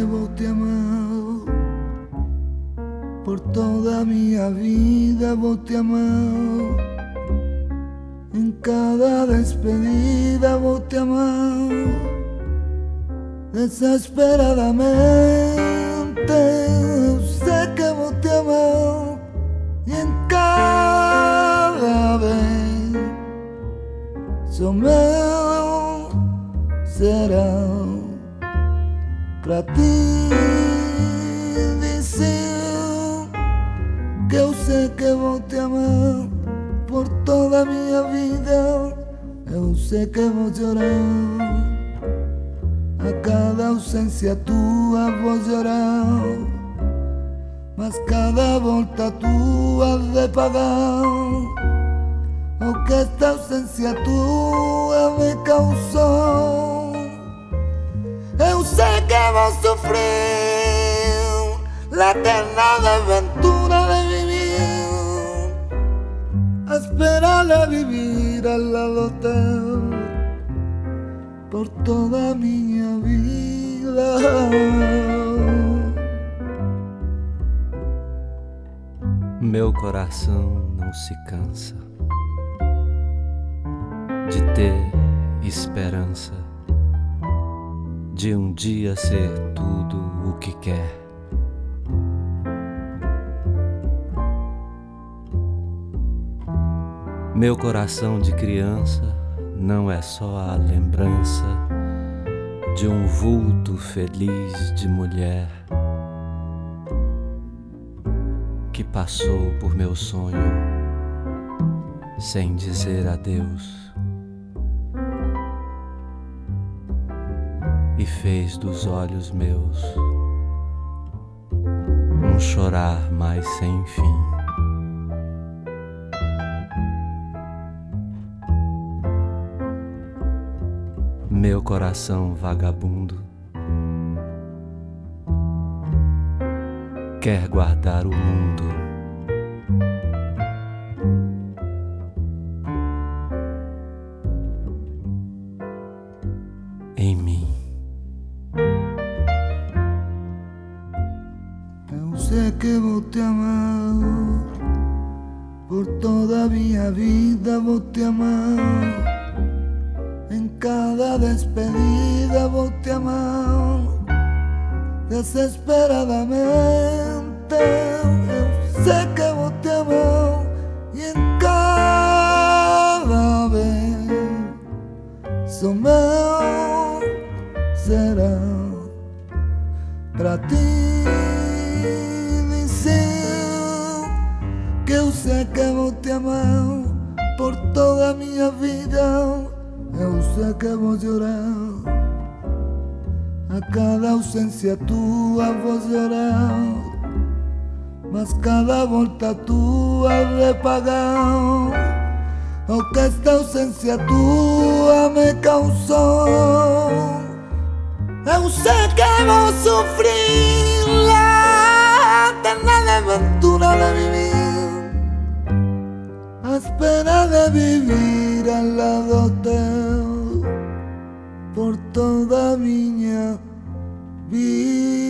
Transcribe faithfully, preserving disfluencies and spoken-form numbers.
vou te amar, por toda minha vida vou te amar, em cada despedida vou te amar, desesperadamente. Eu sei que vou te amar, e em cada vez só meu será pra ti dizer que eu sei que vou te amar por toda a minha vida. Eu sei que vou chorar a cada ausência tua, vou chorar, mas cada volta tua de pagar o que esta ausência tua me causou. Eu sei que vou sofrer la eterna aventura de vivir, a esperar a vivir al lado teu por toda a minha vida. Meu coração não se cansa de ter esperança de um dia ser tudo o que quer. Meu coração de criança não é só a lembrança de um vulto feliz de mulher que passou por meu sonho sem dizer adeus e fez dos olhos meus um chorar mais sem fim. Meu coração vagabundo quer guardar o mundo em mim. Eu sei que vou te amar, por toda a minha vida vou te amar, em cada despedida vou te amar, desesperadamente. Eu sei que vou te amar, e em cada vez só meu será pra ti dizer que eu sei que vou te amar por toda a minha vida. Eu sei que vou chorar a cada ausência tua, vou chorar, mas cada volta tua de pagar o que esta ausência tua me causou. Eu sei que vou sofrer la eterna aventura de vivir, a espera de vivir al lado teu por toda a minha vida.